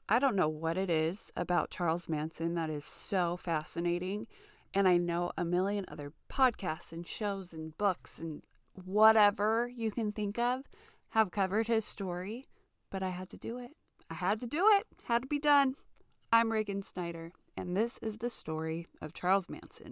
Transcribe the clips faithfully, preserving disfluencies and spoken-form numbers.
I don't know what it is about Charles Manson that is so fascinating. And I know a million other podcasts and shows and books and whatever you can think of have covered his story, but I had to do it. I had to do it. Had to be done. I'm Reagan Snyder, and this is the story of Charles Manson.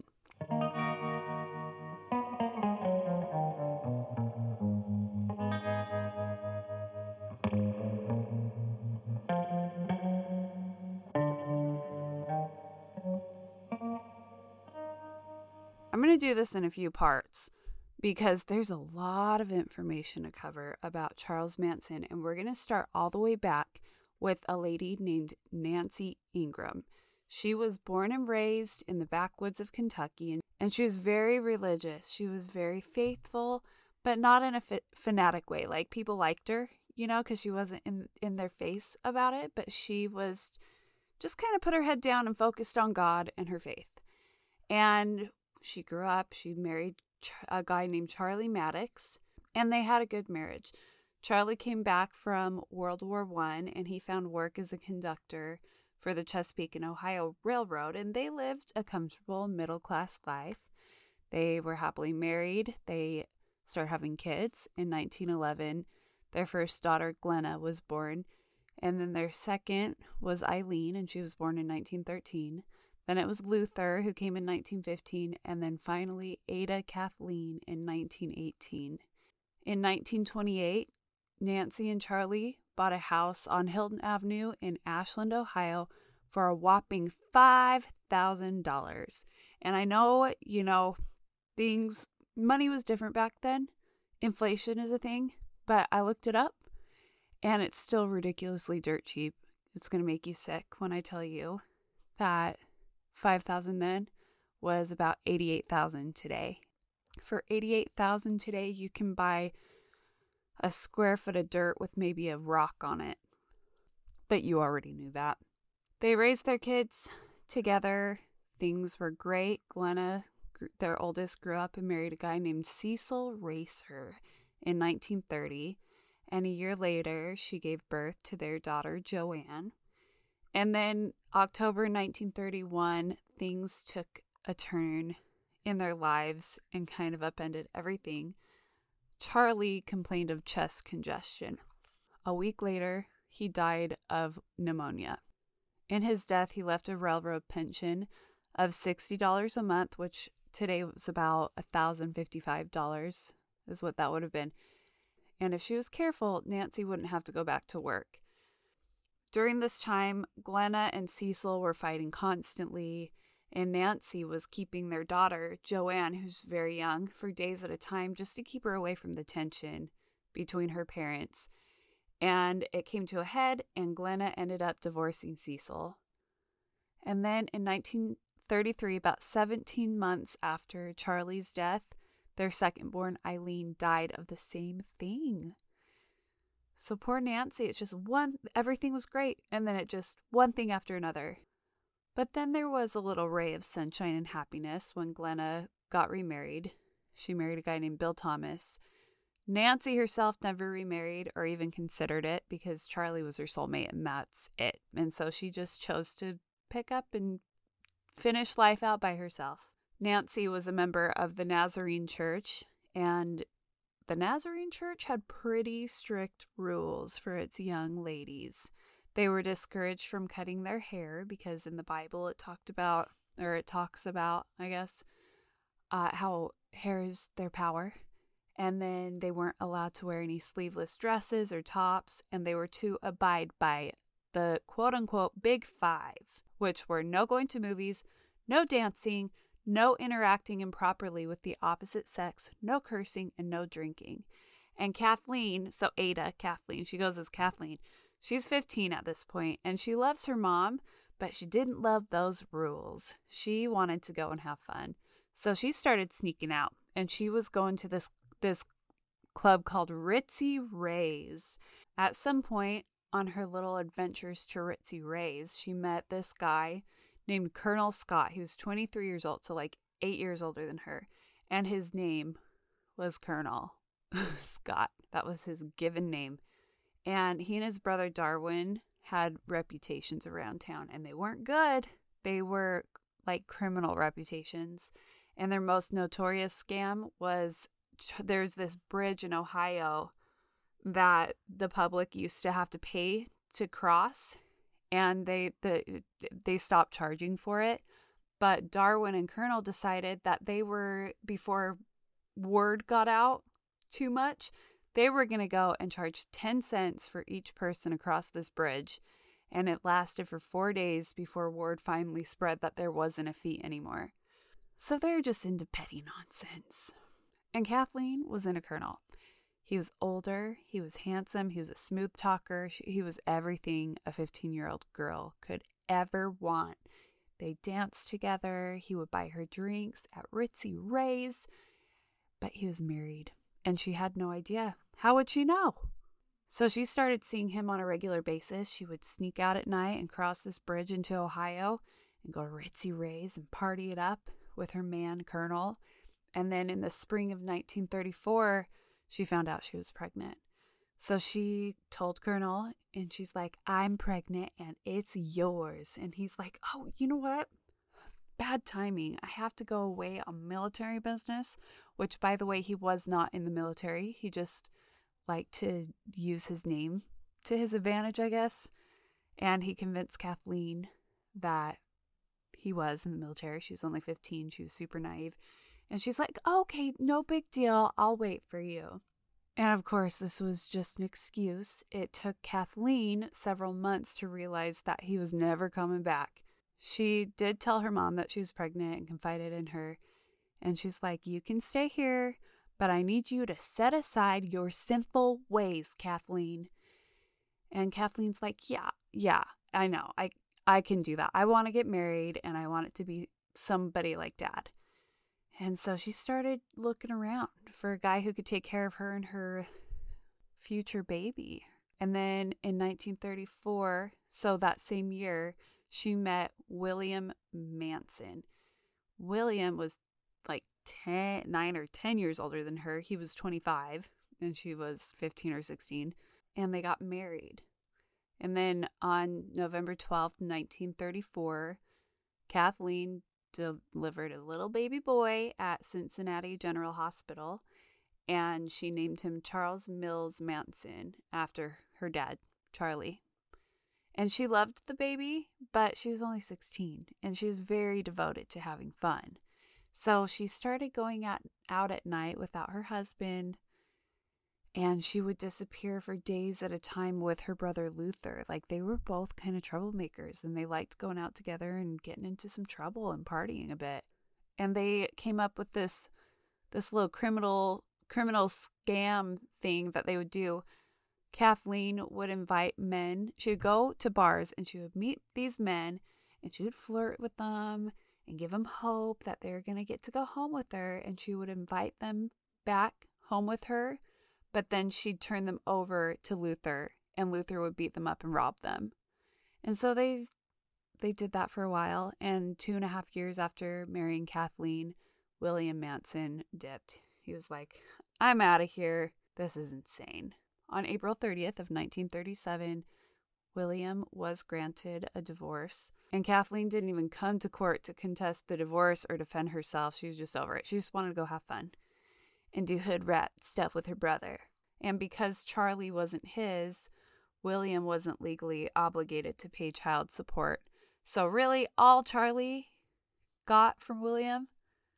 I'm going to do this in a few parts because there's a lot of information to cover about Charles Manson, and we're going to start all the way back with a lady named Nancy Ingram. She was born and raised in the backwoods of Kentucky, and, and she was very religious. She was very faithful, but not in a f- fanatic way. Like, people liked her, you know, because she wasn't in, in their face about it, but she was just kind of put her head down and focused on God and her faith. And she grew up, she married a guy named Charlie Maddox, and they had a good marriage. Charlie came back from World War One, and he found work as a conductor for the Chesapeake and Ohio Railroad, and they lived a comfortable middle-class life. They were happily married. They started having kids. In nineteen eleven, their first daughter, Glenna, was born, and then their second was Eileen, and she was born in nineteen thirteen. Then it was Luther, who came in nineteen fifteen, and then finally Ada Kathleen in nineteen eighteen. In nineteen twenty-eight, Nancy and Charlie bought a house on Hilton Avenue in Ashland, Ohio for a whopping five thousand dollars. And I know, you know, things, money was different back then. Inflation is a thing, but I looked it up and it's still ridiculously dirt cheap. It's going to make you sick when I tell you that five thousand dollars then was about eighty-eight thousand dollars today. For eighty-eight thousand dollars today, you can buy a square foot of dirt with maybe a rock on it. But you already knew that. They raised their kids together. Things were great. Glenna, their oldest, grew up and married a guy named Cecil Racer in nineteen thirty. And a year later, she gave birth to their daughter, Joanne. And then October nineteen thirty-one, things took a turn in their lives and kind of upended everything. Charlie complained of chest congestion. A week later, he died of pneumonia. In his death, he left a railroad pension of sixty dollars a month, which today was about one thousand fifty-five dollars is what that would have been. And if she was careful, Nancy wouldn't have to go back to work. During this time, Glenna and Cecil were fighting constantly, and Nancy was keeping their daughter, Joanne, who's very young, for days at a time just to keep her away from the tension between her parents. And it came to a head, and Glenna ended up divorcing Cecil. And then in nineteen thirty-three, about seventeen months after Charlie's death, their second-born, Eileen, died of the same thing. So poor Nancy, it's just one, everything was great, and then it just, one thing after another. But then there was a little ray of sunshine and happiness when Glenna got remarried. She married a guy named Bill Thomas. Nancy herself never remarried or even considered it because Charlie was her soulmate and that's it. And so she just chose to pick up and finish life out by herself. Nancy was a member of the Nazarene Church, and the Nazarene Church had pretty strict rules for its young ladies. They were discouraged from cutting their hair because in the Bible it talked about, or it talks about, I guess, uh, how hair is their power. And then they weren't allowed to wear any sleeveless dresses or tops, and they were to abide by the quote-unquote Big Five, which were no going to movies, no dancing, no interacting improperly with the opposite sex, no cursing, and no drinking. And Kathleen, so Ada, Kathleen, she goes as Kathleen, she's fifteen at this point, and she loves her mom, but she didn't love those rules. She wanted to go and have fun. So she started sneaking out, and she was going to this this club called Ritzy Ray's. At some point on her little adventures to Ritzy Ray's, she met this guy named Colonel Scott. He was twenty-three years old, so like eight years older than her, and his name was Colonel Scott. That was his given name. And he and his brother Darwin had reputations around town, and they weren't good. They were like criminal reputations. And their most notorious scam was there's this bridge in Ohio that the public used to have to pay to cross, and they the they stopped charging for it. But Darwin and Colonel decided that they were, before word got out too much, they were going to go and charge ten cents for each person across this bridge. And it lasted for four days before word finally spread that there wasn't a fee anymore. So they're just into petty nonsense. And Kathleen was in a Colonel. He was older, he was handsome, he was a smooth talker, he was everything a fifteen-year-old girl could ever want. They danced together, he would buy her drinks at Ritzy Ray's, but he was married, and she had no idea. How would she know? So she started seeing him on a regular basis. She would sneak out at night and cross this bridge into Ohio and go to Ritzy Ray's and party it up with her man, Colonel. And then in the spring of nineteen thirty-four, she found out she was pregnant. So she told Colonel, and she's like, I'm pregnant and it's yours. And he's like, oh, you know what? Bad timing. I have to go away on military business, which, by the way, he was not in the military. He just liked to use his name to his advantage, I guess. And he convinced Kathleen that he was in the military. She was only fifteen. She was super naive. And she's like, oh, okay, no big deal. I'll wait for you. And of course, this was just an excuse. It took Kathleen several months to realize that he was never coming back. She did tell her mom that she was pregnant and confided in her. And she's like, you can stay here, but I need you to set aside your sinful ways, Kathleen. And Kathleen's like, yeah, yeah, I know. I, I can do that. I want to get married, and I want it to be somebody like Dad. And so she started looking around for a guy who could take care of her and her future baby. And then in nineteen thirty-four, so that same year, she met William Manson. William was like ten, nine or ten years older than her. He was twenty-five and she was fifteen or sixteen. And they got married. And then on November twelfth, nineteen thirty-four, Kathleen delivered a little baby boy at Cincinnati General Hospital, and she named him Charles Mills Manson after her dad, Charlie. And she loved the baby, but she was only sixteen, and she was very devoted to having fun. So she started going at, out at night without her husband, and she would disappear for days at a time with her brother Luther. Like, they were both kind of troublemakers, and they liked going out together and getting into some trouble and partying a bit. And they came up with this this little criminal criminal scam thing that they would do. Kathleen would invite men. She would go to bars, and she would meet these men, and she would flirt with them and give them hope that they were going to get to go home with her. And she would invite them back home with her. But then she'd turn them over to Luther, and Luther would beat them up and rob them. And so they they did that for a while. And two and a half years after marrying Kathleen, William Manson dipped. He was like, I'm out of here. This is insane. On April thirtieth of nineteen thirty-seven, William was granted a divorce. And Kathleen didn't even come to court to contest the divorce or defend herself. She was just over it. She just wanted to go have fun and do hood rat stuff with her brother. And because Charlie wasn't his, William wasn't legally obligated to pay child support. So really, all Charlie got from William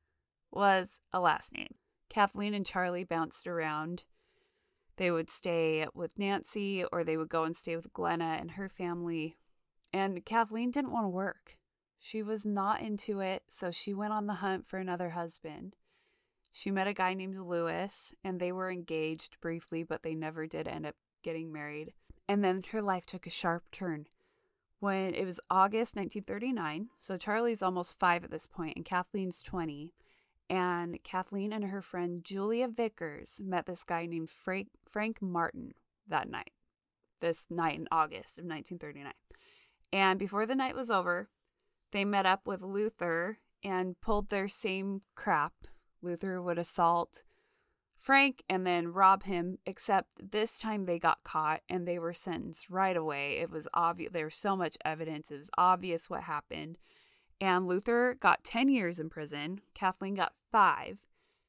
was a last name. Kathleen and Charlie bounced around. They would stay with Nancy, or they would go and stay with Glenna and her family. And Kathleen didn't want to work. She was not into it, so she went on the hunt for another husband. She met a guy named Lewis, and they were engaged briefly, but they never did end up getting married. And then her life took a sharp turn. When it was August nineteen thirty-nine, so Charlie's almost five at this point, and Kathleen's twenty. And Kathleen and her friend Julia Vickers met this guy named Frank, Frank Martin that night. This night in August of nineteen thirty-nine. And before the night was over, they met up with Luther and pulled their same crap. Luther would assault Frank and then rob him, except this time they got caught and they were sentenced right away. It was obvious. There was so much evidence. It was obvious what happened. And Luther got ten years in prison. Kathleen got five.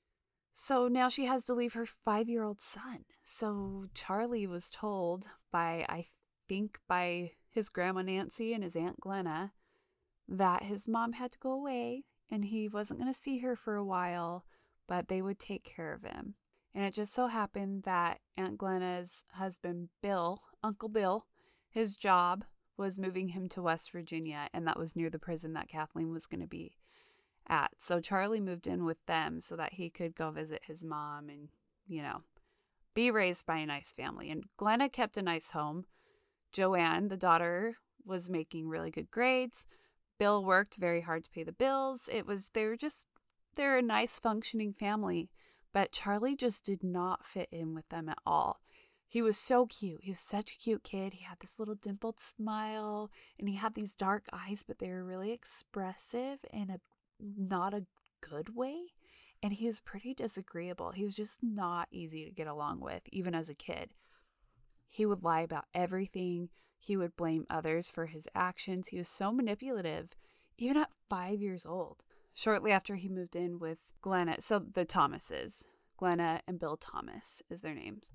So now she has to leave her five-year-old son. So Charlie was told by, I think, by his grandma Nancy and his Aunt Glenna that his mom had to go away and he wasn't going to see her for a while, but they would take care of him. And it just so happened that Aunt Glenna's husband, Bill, Uncle Bill, his job was moving him to West Virginia, and that was near the prison that Kathleen was going to be at. So Charlie moved in with them so that he could go visit his mom and, you know, be raised by a nice family. And Glenna kept a nice home. Joanne, the daughter, was making really good grades. Bill worked very hard to pay the bills. It was, they were just, they're a nice functioning family. But Charlie just did not fit in with them at all. He was so cute. He was such a cute kid. He had this little dimpled smile and he had these dark eyes, but they were really expressive in a not a good way. And he was pretty disagreeable. He was just not easy to get along with, even as a kid. He would lie about everything. He would blame others for his actions. He was so manipulative, even at five years old. Shortly after he moved in with Glenna, so the Thomases, Glenna and Bill Thomas is their names.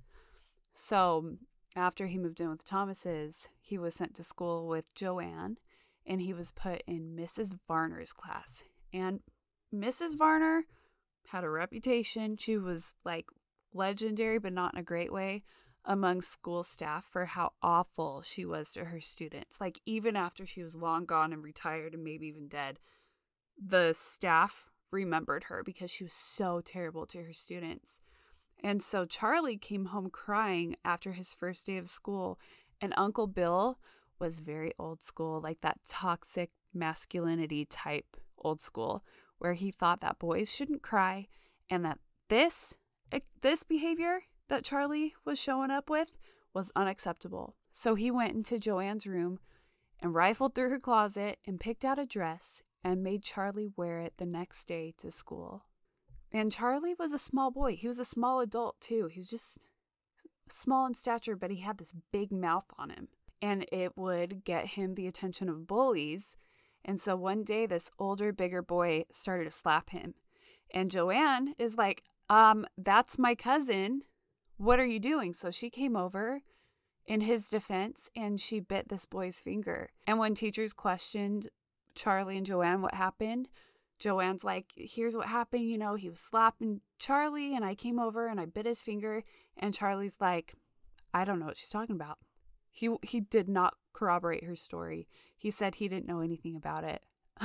So after he moved in with the Thomases, he was sent to school with Joanne, and he was put in Missus Varner's class. And Missus Varner had a reputation. She was like legendary, but not in a great way, among school staff for how awful she was to her students. Like, even after she was long gone and retired and maybe even dead, the staff remembered her because she was so terrible to her students. And so Charlie came home crying after his first day of school, and Uncle Bill was very old school, like that toxic masculinity type old school, where he thought that boys shouldn't cry and that this this behavior that Charlie was showing up with was unacceptable. So he went into Joanne's room and rifled through her closet and picked out a dress and made Charlie wear it the next day to school. And Charlie was a small boy. He was a small adult too. He was just small in stature, but he had this big mouth on him. And it would get him the attention of bullies. And so one day this older, bigger boy started to slap him. And Joanne is like, um, that's my cousin. What are you doing? So she came over in his defense and she bit this boy's finger. And when teachers questioned Charlie and Joanne what happened, Joanne's like, here's what happened. You know, he was slapping Charlie and I came over and I bit his finger. And Charlie's like, I don't know what she's talking about. He he did not corroborate her story. He said he didn't know anything about it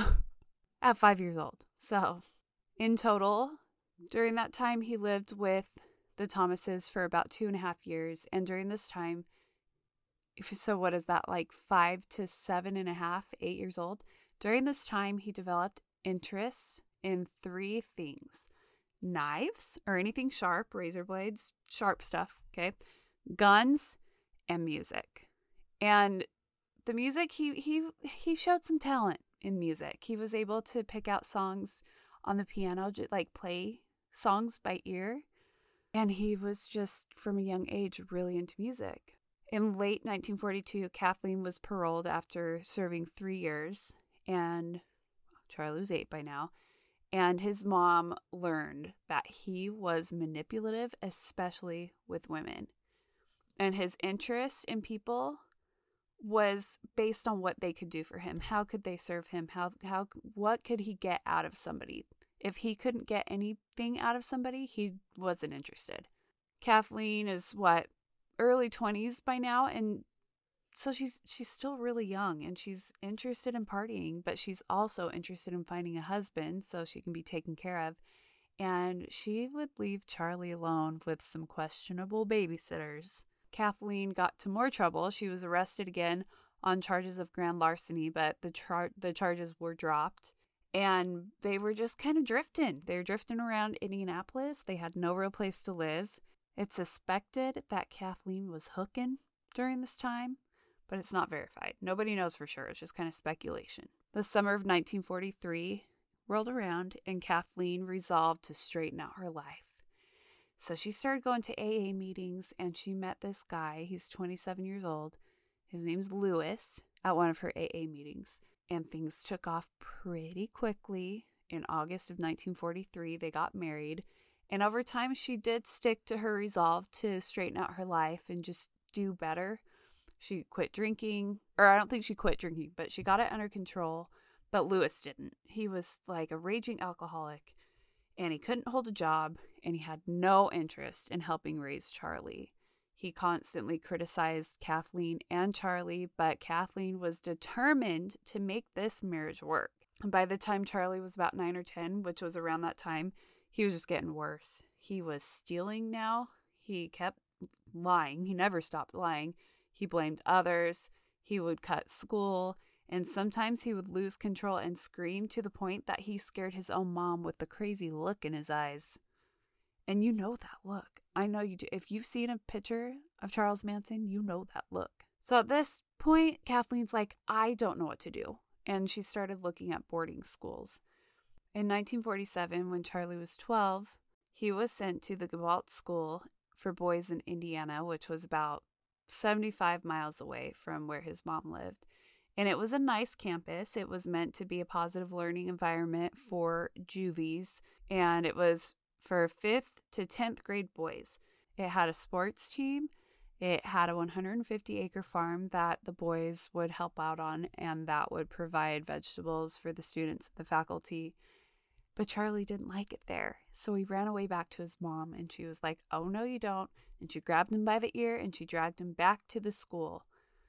at five years old. So in total, during that time, he lived with the Thomases for about two and a half years. And during this time, so what is that, like five to seven and a half, eight years old? During this time, he developed interests in three things: knives or anything sharp, razor blades, sharp stuff, okay, guns, and music. And the music, he he he showed some talent in music. He was able to pick out songs on the piano, like play songs by ear. And he was just, from a young age, really into music. In late nineteen forty-two, Kathleen was paroled after serving three years, and Charlie was eight by now. And his mom learned that he was manipulative, especially with women. And his interest in people was based on what they could do for him. How could they serve him? How how what could he get out of somebody? If he couldn't get anything out of somebody, he wasn't interested. Kathleen is what, early twenties by now, and so she's she's still really young and she's interested in partying, but she's also interested in finding a husband so she can be taken care of. And she would leave Charlie alone with some questionable babysitters. Kathleen got to more trouble. She was arrested again on charges of grand larceny, but the char- the charges were dropped. And they were just kind of drifting. They were drifting around Indianapolis. They had no real place to live. It's suspected that Kathleen was hooking during this time, but it's not verified. Nobody knows for sure. It's just kind of speculation. The summer of nineteen forty-three rolled around, and Kathleen resolved to straighten out her life. So she started going to A A meetings, and she met this guy. He's twenty-seven years old. His name's Lewis, at one of her A A meetings. And things took off pretty quickly. In August of nineteen forty-three, they got married. And over time, she did stick to her resolve to straighten out her life and just do better. She quit drinking, or I don't think she quit drinking, but she got it under control. But Lewis didn't. He was like a raging alcoholic, and he couldn't hold a job, and he had no interest in helping raise Charlie. He constantly criticized Kathleen and Charlie, but Kathleen was determined to make this marriage work. And by the time Charlie was about nine or ten, which was around that time, he was just getting worse. He was stealing now. He kept lying. He never stopped lying. He blamed others. He would cut school. And sometimes he would lose control and scream to the point that he scared his own mom with the crazy look in his eyes. And you know that look. I know you do. If you've seen a picture of Charles Manson, you know that look. So at this point, Kathleen's like, I don't know what to do. And she started looking at boarding schools. In nineteen forty-seven, when Charlie was twelve, he was sent to the Gabalt School for Boys in Indiana, which was about seventy-five miles away from where his mom lived. And it was a nice campus. It was meant to be a positive learning environment for juvies, and it was for fifth to tenth grade boys. It had a sports team. It had a one hundred fifty acre farm that the boys would help out on, and that would provide vegetables for the students and the faculty. But Charlie didn't like it there, so he ran away back to his mom, and she was like, oh, no, you don't. And she grabbed him by the ear, and she dragged him back to the school.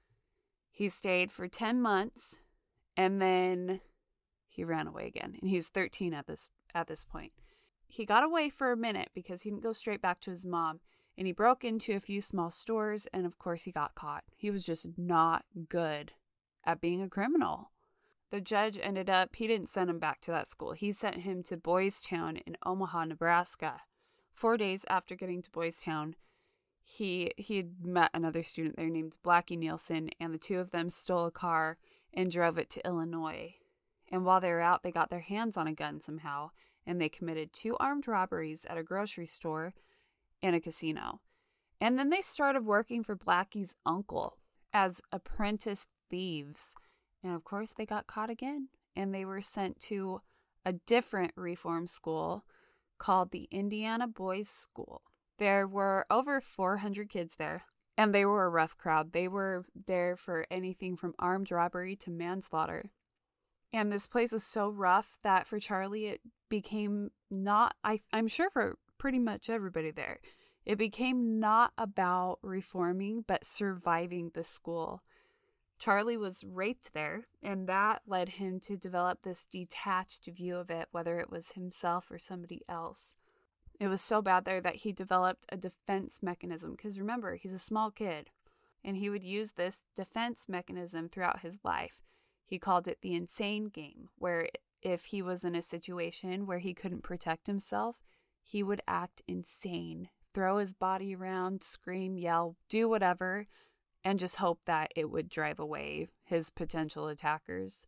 He stayed for ten months, and then he ran away again. And he was thirteen at this at this point. He got away for a minute because he didn't go straight back to his mom. And he broke into a few small stores, and of course he got caught. He was just not good at being a criminal. The judge ended up, he didn't send him back to that school. He sent him to Boys Town in Omaha, Nebraska. Four days after getting to Boys Town, he, he had met another student there named Blackie Nielsen, and the two of them stole a car and drove it to Illinois. And while they were out, they got their hands on a gun somehow, and they committed two armed robberies at a grocery store and a casino. And then they started working for Blackie's uncle as apprentice thieves. And of course, they got caught again, and they were sent to a different reform school called the Indiana Boys School. There were over four hundred kids there, and they were a rough crowd. They were there for anything from armed robbery to manslaughter. And this place was so rough that for Charlie, it became not, I, I'm sure for pretty much everybody there, it became not about reforming, but surviving the school. Charlie was raped there, and that led him to develop this detached view of it, whether it was himself or somebody else. It was so bad there that he developed a defense mechanism, because remember, he's a small kid, and he would use this defense mechanism throughout his life. He called it the insane game, where if he was in a situation where he couldn't protect himself, he would act insane, throw his body around, scream, yell, do whatever, and just hope that it would drive away his potential attackers.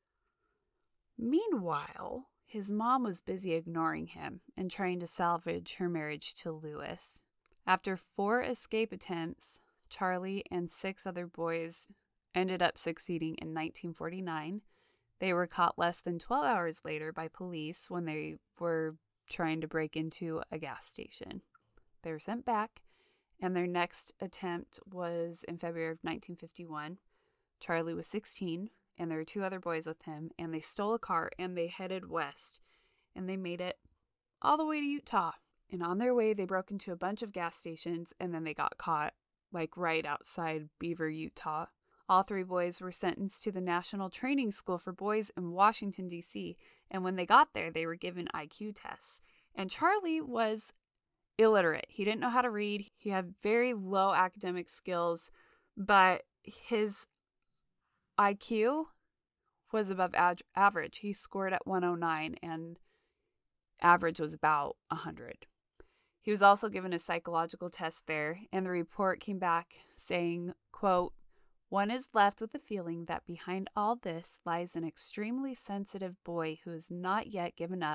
Meanwhile, his mom was busy ignoring him and trying to salvage her marriage to Lewis. After four escape attempts, Charlie and six other boys ended up succeeding in nineteen forty-nine. They were caught less than twelve hours later by police when they were trying to break into a gas station. They were sent back, and their next attempt was in February of nineteen fifty-one. Charlie was sixteen, and there were two other boys with him, and they stole a car, and they headed west, and they made it all the way to Utah. And on their way, they broke into a bunch of gas stations, and then they got caught, like right outside Beaver, Utah. All three boys were sentenced to the National Training School for Boys in Washington, D C, and when they got there, they were given I Q tests. And Charlie was illiterate. He didn't know how to read. He had very low academic skills, but his I Q was above ad- average. He scored at one oh nine, and average was about one hundred. He was also given a psychological test there, and the report came back saying, quote, "One is left with the feeling that behind all this lies an extremely sensitive boy who has not yet given up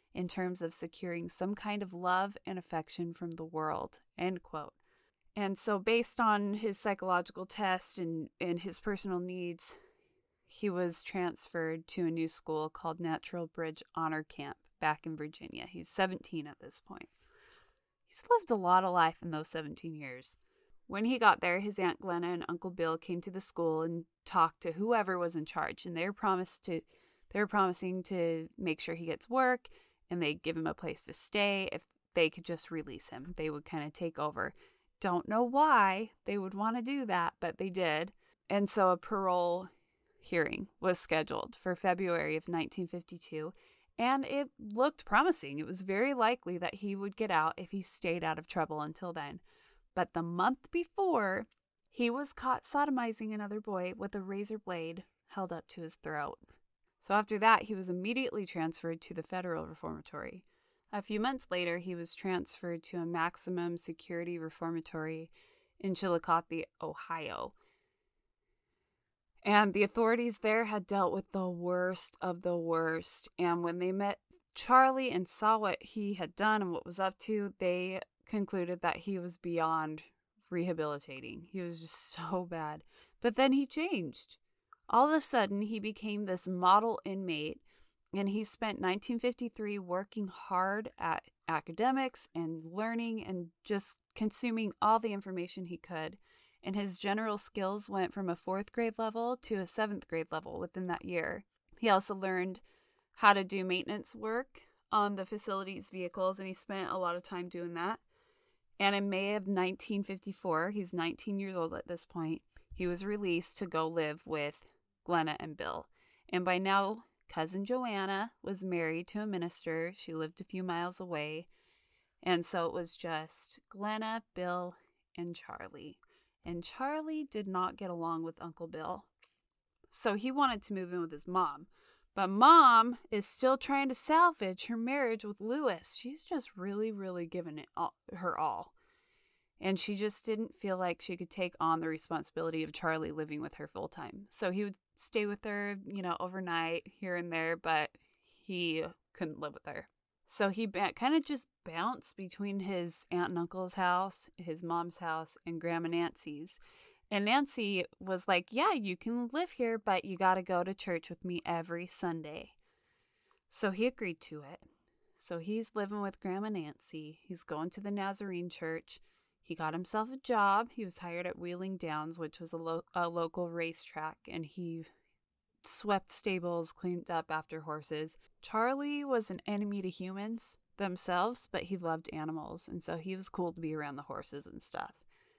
in terms of securing some kind of love and affection from the world, end quote. And so based on his psychological test and, and his personal needs, he was transferred to a new school called Natural Bridge Honor Camp back in Virginia. He's seventeen at this point. He's lived a lot of life in those seventeen years. When he got there, his Aunt Glenna and Uncle Bill came to the school and talked to whoever was in charge, and they were promised to they were promising to make sure he gets work, and they'd give him a place to stay if they could just release him. They would kind of take over. Don't know why they would want to do that, but they did. And so a parole hearing was scheduled for February of nineteen fifty-two, and it looked promising. It was very likely that he would get out if he stayed out of trouble until then. But the month before, he was caught sodomizing another boy with a razor blade held up to his throat. So after that, he was immediately transferred to the Federal Reformatory. A few months later, he was transferred to a maximum security reformatory in Chillicothe, Ohio. And the authorities there had dealt with the worst of the worst. And when they met Charlie and saw what he had done and what was up to, they concluded that he was beyond rehabilitating. He was just so bad. But then he changed. All of a sudden, he became this model inmate, and he spent nineteen fifty-three working hard at academics and learning and just consuming all the information he could. And his general skills went from a fourth grade level to a seventh grade level within that year. He also learned how to do maintenance work on the facility's vehicles, and he spent a lot of time doing that. And in May of nineteen fifty-four, he's nineteen years old at this point, he was released to go live with Glenna and Bill. And by now, Cousin Joanna was married to a minister. She lived a few miles away. And so it was just Glenna, Bill, and Charlie. And Charlie did not get along with Uncle Bill. So he wanted to move in with his mom. But Mom is still trying to salvage her marriage with Lewis. She's just really, really giving it all, her all. And she just didn't feel like she could take on the responsibility of Charlie living with her full time. So he would stay with her, you know, overnight here and there, but he couldn't live with her. So he ba- kind of just bounced between his aunt and uncle's house, his mom's house, and Grandma Nancy's. And Nancy was like, yeah, you can live here, but you got to go to church with me every Sunday. So he agreed to it. So he's living with Grandma Nancy. He's going to the Nazarene church. He got himself a job. He was hired at Wheeling Downs, which was a, lo- a local racetrack, and he swept stables, cleaned up after horses. Charlie was an enemy to humans themselves, but he loved animals, and so he was cool to be around the horses and stuff.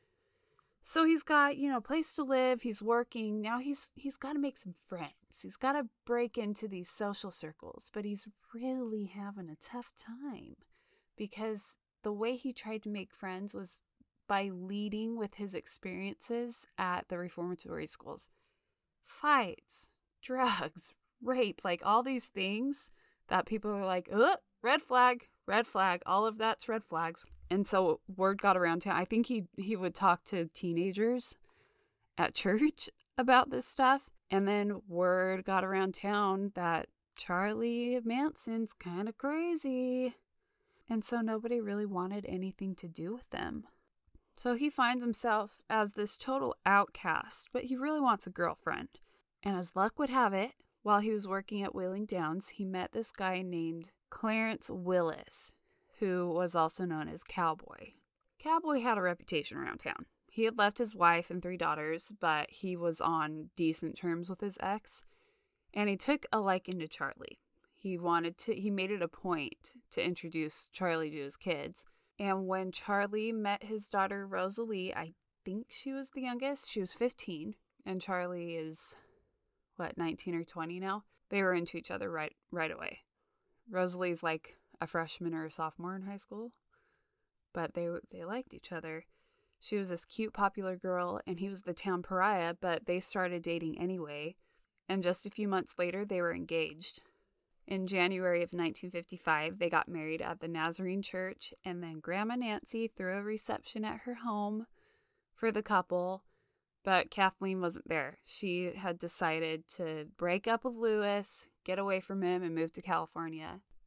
So he's got, you know, a place to live. He's working. Now he's he's got to make some friends. He's got to break into these social circles, but he's really having a tough time because the way he tried to make friends was by leading with his experiences at the reformatory schools. Fights, drugs, rape, like all these things that people are like, oh, red flag, red flag, all of that's red flags. And so word got around town. I think he, he would talk to teenagers at church about this stuff. And then word got around town that Charlie Manson's kind of crazy. And so nobody really wanted anything to do with them. So he finds himself as this total outcast, but he really wants a girlfriend. And as luck would have it, while he was working at Wheeling Downs, he met this guy named Clarence Willis, who was also known as Cowboy. Cowboy had a reputation around town. He had left his wife and three daughters, but he was on decent terms with his ex, and he took a liking to Charlie. He wanted to, he made it a point to introduce Charlie to his kids. And when Charlie met his daughter Rosalie, I think she was the youngest, she was fifteen, and Charlie is, what, nineteen or twenty now? They were into each other right right away. Rosalie's like a freshman or a sophomore in high school, but they they liked each other. She was this cute, popular girl, and he was the town pariah, but they started dating anyway, and just a few months later, they were engaged. In January of nineteen fifty-five, they got married at the Nazarene church, and then Grandma Nancy threw a reception at her home for the couple, but Kathleen wasn't there. She had decided to break up with Lewis, get away from him, and move to California.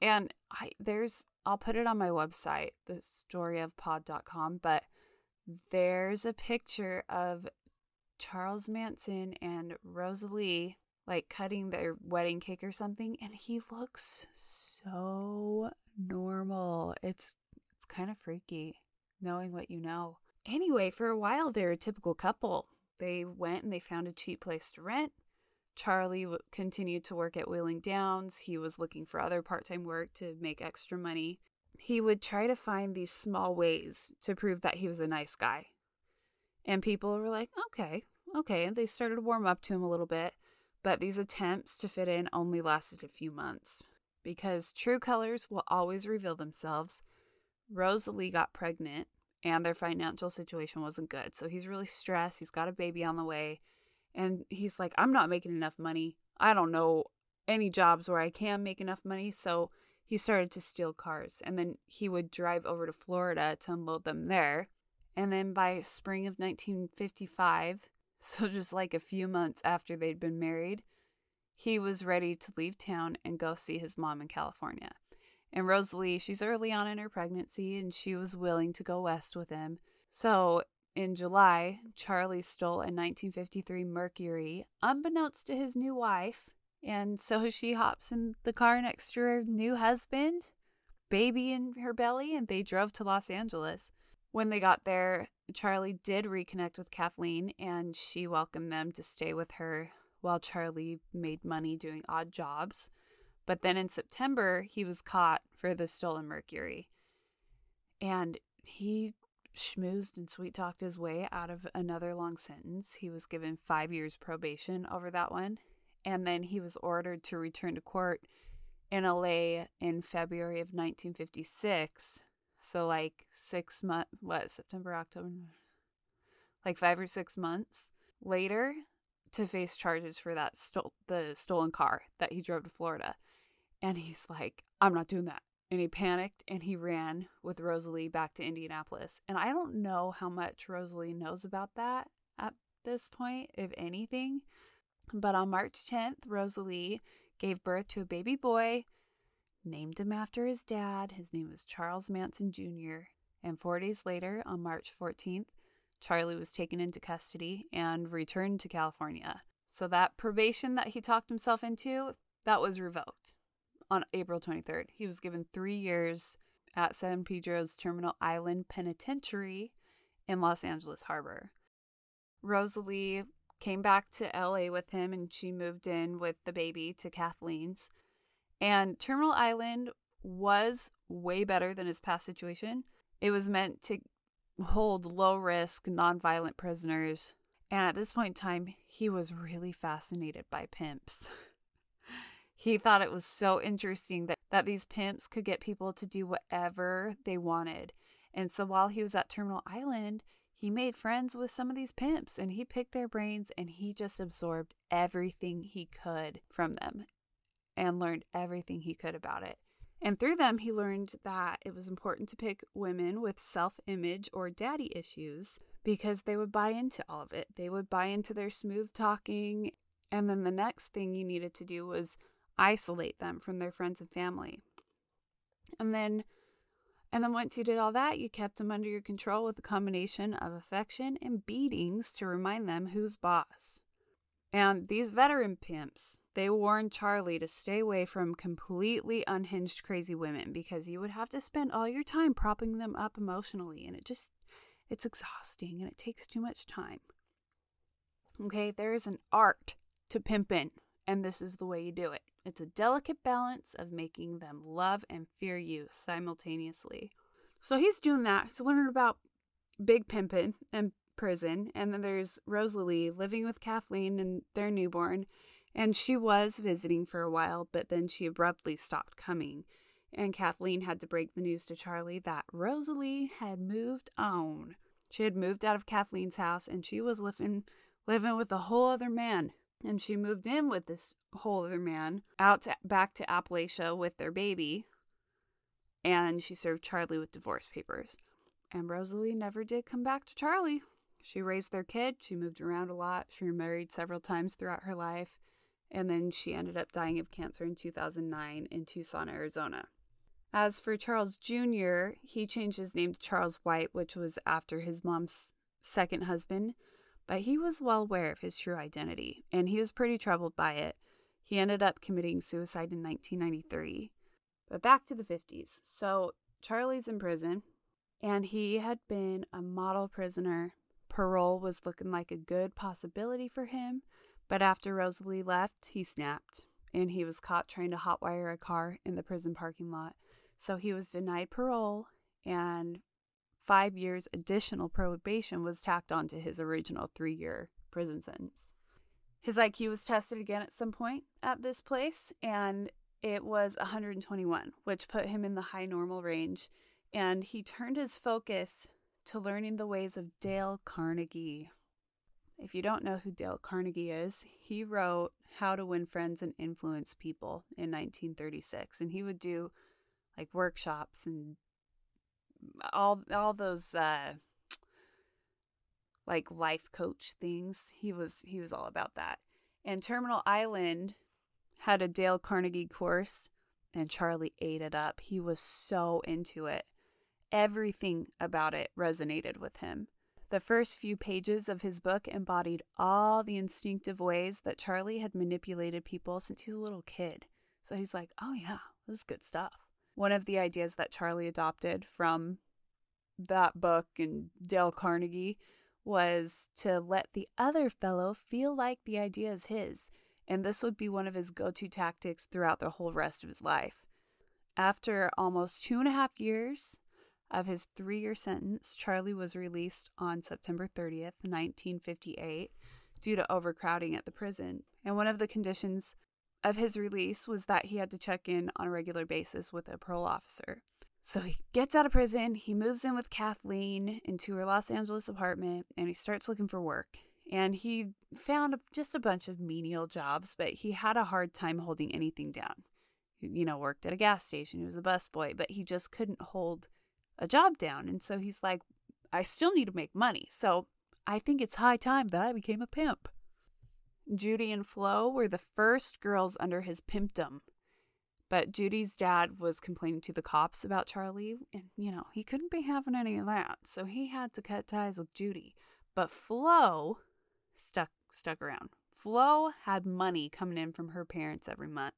And I there's I'll put it on my website, the story of pod dot com, but there's a picture of Charles Manson and Rosalie like cutting their wedding cake or something, and he looks so normal. It's it's kind of freaky knowing what you know. Anyway, for a while they're a typical couple. They went and they found a cheap place to rent. Charlie w- continued to work at Wheeling Downs. He was looking for other part-time work to make extra money. He would try to find these small ways to prove that he was a nice guy. And people were like, okay, okay. And they started to warm up to him a little bit. But these attempts to fit in only lasted a few months. Because true colors will always reveal themselves. Rosalie got pregnant and their financial situation wasn't good. So he's really stressed. He's got a baby on the way. And he's like, I'm not making enough money. I don't know any jobs where I can make enough money. So he started to steal cars. And then he would drive over to Florida to unload them there. And then by spring of nineteen fifty-five, so just like a few months after they'd been married, he was ready to leave town and go see his mom in California. And Rosalie, she's early on in her pregnancy and she was willing to go west with him. So in July, Charlie stole a nineteen fifty-three Mercury, unbeknownst to his new wife. And so she hops in the car next to her new husband, baby in her belly, and they drove to Los Angeles. When they got there, Charlie did reconnect with Kathleen, and she welcomed them to stay with her while Charlie made money doing odd jobs. But then in September, he was caught for the stolen Mercury. And he schmoozed and sweet-talked his way out of another long sentence. He was given five years probation over that one. And then he was ordered to return to court in L A in February of nineteen fifty-six. So like six months, what, September, October, like five or six months later to face charges for that stole the stolen car that he drove to Florida. And he's like, I'm not doing that. And he panicked and he ran with Rosalie back to Indianapolis. And I don't know how much Rosalie knows about that at this point, if anything. But on March tenth, Rosalie gave birth to a baby boy, named him after his dad. His name was Charles Manson Junior And four days later, on March fourteenth, Charlie was taken into custody and returned to California. So that probation that he talked himself into, that was revoked on April twenty-third. He was given three years at San Pedro's Terminal Island Penitentiary in Los Angeles Harbor. Rosalie came back to L A with him and she moved in with the baby to Kathleen's. And Terminal Island was way better than his past situation. It was meant to hold low-risk, non-violent prisoners. And at this point in time, he was really fascinated by pimps. He thought it was so interesting that, that these pimps could get people to do whatever they wanted. And so while he was at Terminal Island, he made friends with some of these pimps and he picked their brains and he just absorbed everything he could from them and learned everything he could about it. And through them, he learned that it was important to pick women with self-image or daddy issues because they would buy into all of it. They would buy into their smooth talking. And then the next thing you needed to do was isolate them from their friends and family. And then, and then once you did all that, you kept them under your control with a combination of affection and beatings to remind them who's boss. And these veteran pimps, they warned Charlie to stay away from completely unhinged crazy women because you would have to spend all your time propping them up emotionally. And it just, it's exhausting and it takes too much time. Okay, there is an art to pimping, and this is the way you do it. It's a delicate balance of making them love and fear you simultaneously. So he's doing that. He's learning about big pimping and prison. And then there's Rosalie living with Kathleen and their newborn. And she was visiting for a while, but then she abruptly stopped coming. And Kathleen had to break the news to Charlie that Rosalie had moved on. She had moved out of Kathleen's house and she was living, living with a whole other man. And she moved in with this whole other man out to, back to Appalachia with their baby. And she served Charlie with divorce papers. And Rosalie never did come back to Charlie. She raised their kid. She moved around a lot. She remarried several times throughout her life. and then she ended up dying of cancer in two thousand nine in Tucson, Arizona. As for Charles Junior, he changed his name to Charles White, which was after his mom's second husband, but he was well aware of his true identity, and he was pretty troubled by it. He ended up committing suicide in nineteen ninety-three. But back to the fifties. So Charlie's in prison, and he had been a model prisoner. Parole was looking like a good possibility for him, but after Rosalie left, he snapped, and he was caught trying to hotwire a car in the prison parking lot. So he was denied parole, and five years additional probation was tacked onto his original three-year prison sentence. His I Q was tested again at some point at this place, and it was one hundred twenty-one, which put him in the high normal range, and he turned his focus to learning the ways of Dale Carnegie. If you don't know who Dale Carnegie is, he wrote How to Win Friends and Influence People in nineteen thirty-six, and he would do like workshops and all all those uh, like life coach things. He was he was all about that. And Terminal Island had a Dale Carnegie course, and Charlie ate it up. He was so into it. Everything about it resonated with him. The first few pages of his book embodied all the instinctive ways that Charlie had manipulated people since he was a little kid. So he's like, oh yeah, this is good stuff. One of the ideas that Charlie adopted from that book and Dale Carnegie was to let the other fellow feel like the idea is his, and this would be one of his go-to tactics throughout the whole rest of his life. After almost two and a half years of his three-year sentence, Charlie was released on September thirtieth, nineteen fifty-eight, due to overcrowding at the prison, and one of the conditions of his release was that he had to check in on a regular basis with a parole officer. So he gets out of prison, he moves in with Kathleen into her Los Angeles apartment, and he starts looking for work. And he found just a bunch of menial jobs, but he had a hard time holding anything down. He, you know, worked at a gas station, he was a busboy, but he just couldn't hold a job down. And so he's like, I still need to make money, so I think it's high time that I became a pimp. Judy and Flo were the first girls under his pimpdom. But Judy's dad was complaining to the cops about Charlie, and, you know, he couldn't be having any of that, so he had to cut ties with Judy. But Flo stuck stuck around. Flo had money coming in from her parents every month.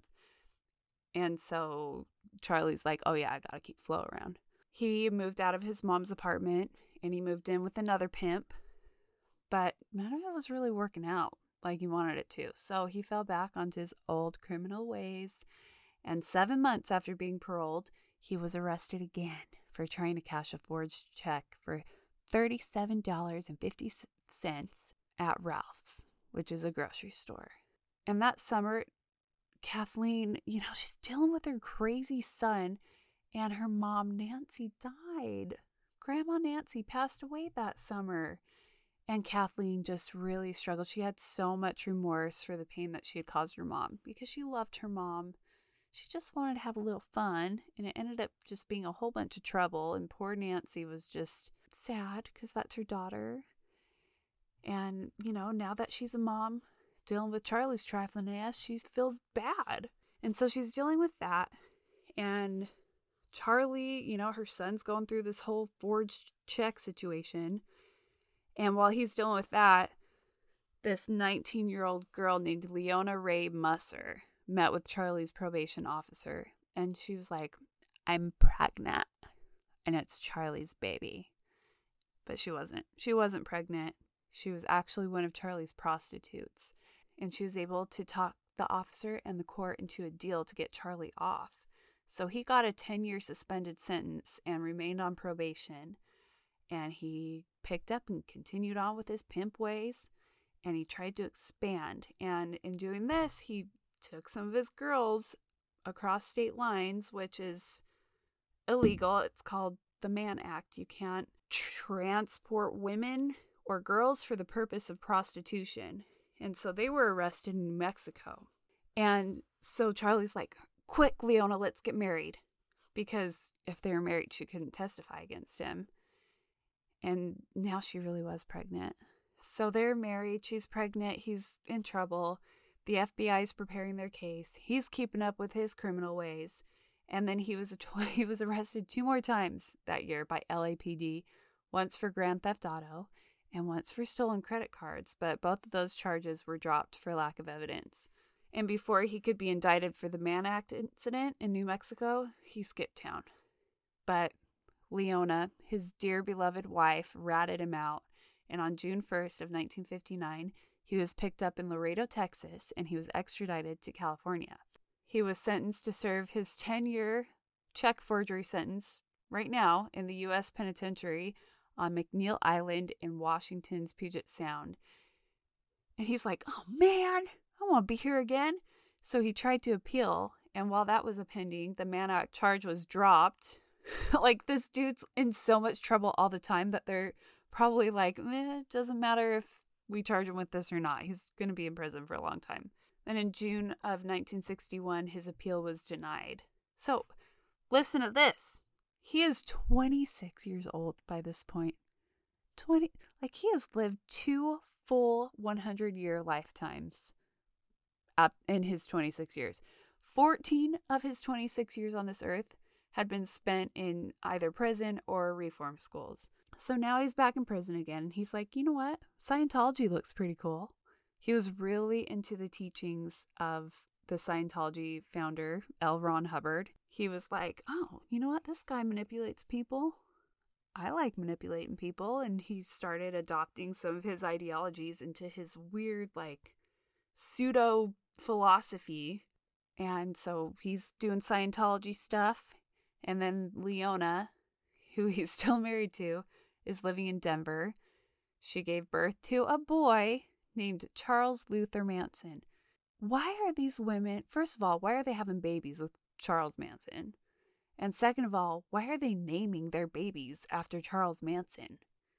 And so Charlie's like, oh yeah, I gotta keep Flo around. He moved out of his mom's apartment, and he moved in with another pimp, but none of it was really working out like he wanted it to. So he fell back onto his old criminal ways, and seven months after being paroled, he was arrested again for trying to cash a forged check for thirty-seven dollars and fifty cents at Ralph's, which is a grocery store. And that summer, Kathleen, you know, she's dealing with her crazy son, and her mom, Nancy, died. Grandma Nancy passed away that summer. And Kathleen just really struggled. She had so much remorse for the pain that she had caused her mom because she loved her mom. She just wanted to have a little fun, and it ended up just being a whole bunch of trouble. And poor Nancy was just sad because that's her daughter. And, you know, now that she's a mom dealing with Charlie's trifling ass, she feels bad. And so she's dealing with that. And Charlie, you know, her son's going through this whole forged check situation. And while he's dealing with that, this nineteen-year-old girl named Leona Ray Musser met with Charlie's probation officer. And she was like, I'm pregnant. And it's Charlie's baby. But she wasn't. She wasn't pregnant. She was actually one of Charlie's prostitutes. And she was able to talk the officer and the court into a deal to get Charlie off. So he got a ten-year suspended sentence and remained on probation. And he picked up and continued on with his pimp ways, and he tried to expand. And in doing this, he took some of his girls across state lines, which is illegal. It's called the Mann Act. You can't transport women or girls for the purpose of prostitution. And so they were arrested in New Mexico. And so Charlie's like, quick, Leona, let's get married. Because if they were married, she couldn't testify against him. And now she really was pregnant. So they're married. She's pregnant. He's in trouble. The F B I is preparing their case. He's keeping up with his criminal ways. And then he was a tw- he was arrested two more times that year by L A P D, once for grand theft auto and once for stolen credit cards, but both of those charges were dropped for lack of evidence. And before he could be indicted for the Mann Act incident in New Mexico, he skipped town. But Leona, his dear beloved wife, ratted him out, and on June first of nineteen fifty-nine, he was picked up in Laredo, Texas, and he was extradited to California. He was sentenced to serve his ten-year check forgery sentence right now in the U S penitentiary on McNeil Island in Washington's Puget Sound. And he's like, oh man, I want to be here again. So he tried to appeal, and while that was pending, the Mann Act charge was dropped. Like, this dude's in so much trouble all the time that they're probably like, eh, it doesn't matter if we charge him with this or not. He's going to be in prison for a long time. And in June of nineteen sixty-one, his appeal was denied. So, listen to this. He is twenty-six years old by this point. twenty, like, he has lived two full hundred-year lifetimes up in his twenty-six years. fourteen of his twenty-six years on this earth had been spent in either prison or reform schools. So now he's back in prison again, and he's like, you know what? Scientology looks pretty cool. He was really into the teachings of the Scientology founder, L. Ron Hubbard. He was like, oh, you know what? This guy manipulates people. I like manipulating people. And he started adopting some of his ideologies into his weird, like, pseudo philosophy. And so he's doing Scientology stuff. And then Leona, who he's still married to, is living in Denver. She gave birth to a boy named Charles Luther Manson. Why are these women, first of all, why are they having babies with Charles Manson? And second of all, why are they naming their babies after Charles Manson?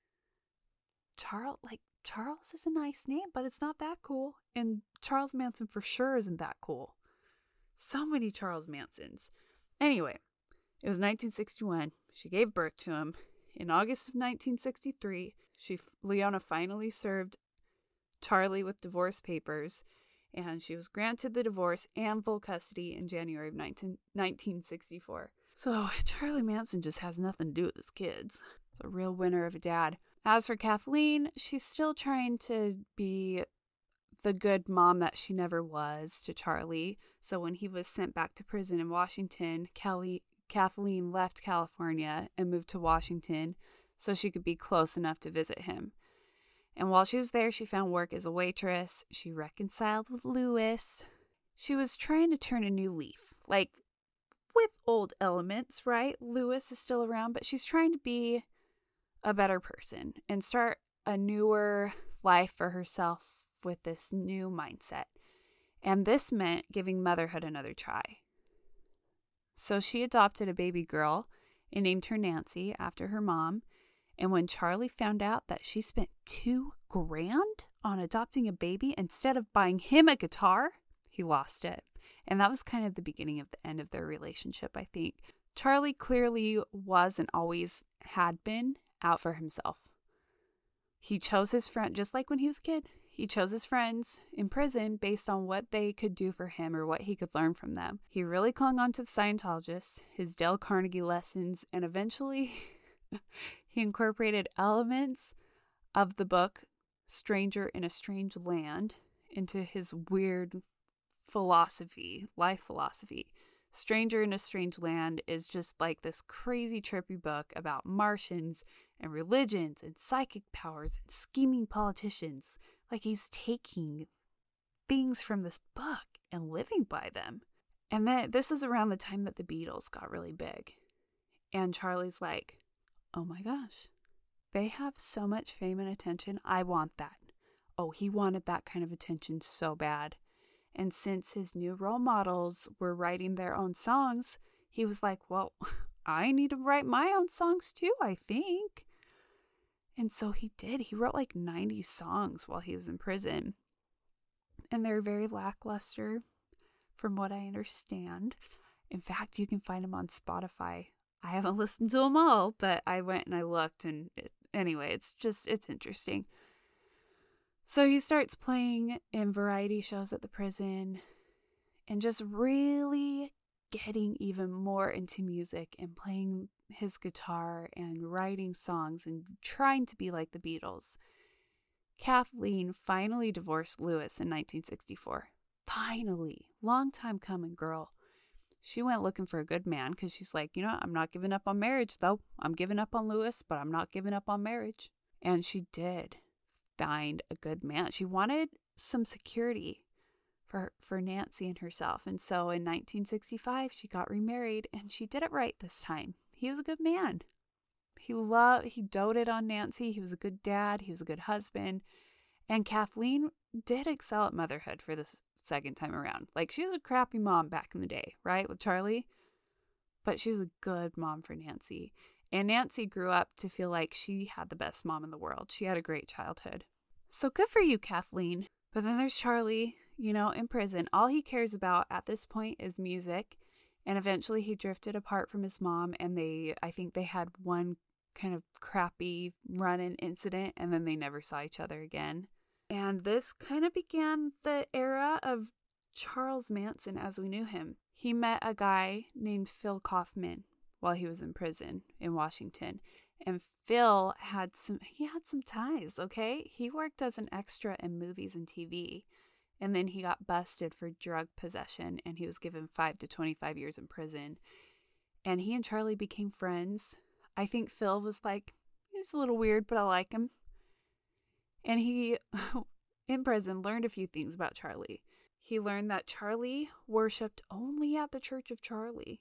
Charles, like, Charles is a nice name, but it's not that cool. And Charles Manson for sure isn't that cool. So many Charles Mansons. Anyway, it was nineteen sixty-one. She gave birth to him. In August of nineteen sixty-three, she Leona finally served Charlie with divorce papers, and she was granted the divorce and full custody in January of nineteen sixty-four. So Charlie Manson just has nothing to do with his kids. It's a real winner of a dad. As for Kathleen, she's still trying to be the good mom that she never was to Charlie. So when he was sent back to prison in Washington, Kelly, Kathleen left California and moved to Washington so she could be close enough to visit him. And while she was there, she found work as a waitress. She reconciled with Lewis. She was trying to turn a new leaf, like with old elements, right? Lewis is still around, but she's trying to be a better person and start a newer life for herself with this new mindset. And this meant giving motherhood another try. So she adopted a baby girl and named her Nancy after her mom. And when Charlie found out that she spent two grand on adopting a baby instead of buying him a guitar, he lost it. And that was kind of the beginning of the end of their relationship, I think. Charlie clearly was and always had been out for himself. He chose his friend, just like when he was a kid, he chose his friends in prison based on what they could do for him or what he could learn from them. He really clung on to the Scientologists, his Dale Carnegie lessons, and eventually he incorporated elements of the book Stranger in a Strange Land into his weird philosophy, life philosophy. Stranger in a Strange Land is just like this crazy trippy book about Martians and religions and psychic powers and scheming politicians. Like, he's taking things from this book and living by them. And then this is around the time that the Beatles got really big. And Charlie's like, oh my gosh, they have so much fame and attention. I want that. Oh, he wanted that kind of attention so bad. And since his new role models were writing their own songs, he was like, well, I need to write my own songs too, I think. And so he did. He wrote like ninety songs while he was in prison. And they're very lackluster from what I understand. In fact, you can find them on Spotify. I haven't listened to them all, but I went and I looked, and it, anyway, it's just, it's interesting. So he starts playing in variety shows at the prison and just really getting even more into music and playing his guitar and writing songs and trying to be like the Beatles. Kathleen finally divorced Louis in nineteen sixty-four. Finally. Long time coming, girl. She went looking for a good man because she's like, you know what? I'm not giving up on marriage, though. I'm giving up on Louis, but I'm not giving up on marriage. And she did find a good man. She wanted some security for for Nancy and herself. And so in nineteen sixty-five, she got remarried, and she did it right this time. He was a good man. He loved, he doted on Nancy. He was a good dad. He was a good husband. And Kathleen did excel at motherhood for this second time around. Like, she was a crappy mom back in the day, right, with Charlie? But she was a good mom for Nancy. And Nancy grew up to feel like she had the best mom in the world. She had a great childhood. So good for you, Kathleen. But then there's Charlie, you know, in prison. All he cares about at this point is music. And eventually he drifted apart from his mom, and they, I think they had one kind of crappy run-in incident, and then they never saw each other again. And this kind of began the era of Charles Manson as we knew him. He met a guy named Phil Kaufman while he was in prison in Washington. And Phil had some, he had some ties, okay? He worked as an extra in movies and T V. And then he got busted for drug possession, and he was given five to twenty-five years in prison. And he and Charlie became friends. I think Phil was like, he's a little weird, but I like him. And he, in prison, learned a few things about Charlie. He learned that Charlie worshipped only at the Church of Charlie.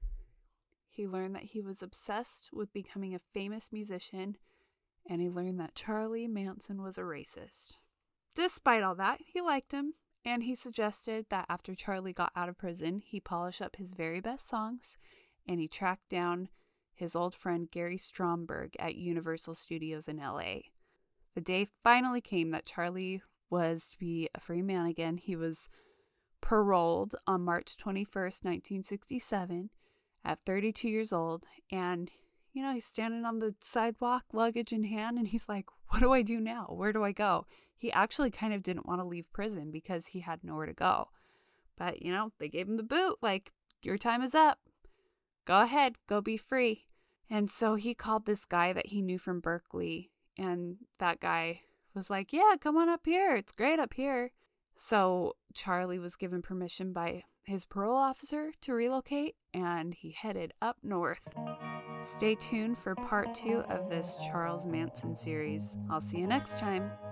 He learned that he was obsessed with becoming a famous musician. And he learned that Charlie Manson was a racist. Despite all that, he liked him, and he suggested that after Charlie got out of prison, he polish up his very best songs, and he tracked down his old friend Gary Stromberg at Universal Studios in L A. The day finally came that Charlie was to be a free man again. He was paroled on March twenty-first, nineteen sixty-seven, at thirty-two years old, and you know, he's standing on the sidewalk, luggage in hand, and he's like, what do I do now? Where do I go? He actually kind of didn't want to leave prison because he had nowhere to go. But, you know, they gave him the boot, like, your time is up. Go ahead, go be free. And so he called this guy that he knew from Berkeley, and that guy was like, yeah, come on up here. It's great up here. So Charlie was given permission by his parole officer to relocate, and he headed up north. Stay tuned for part two of this Charles Manson series. I'll see you next time.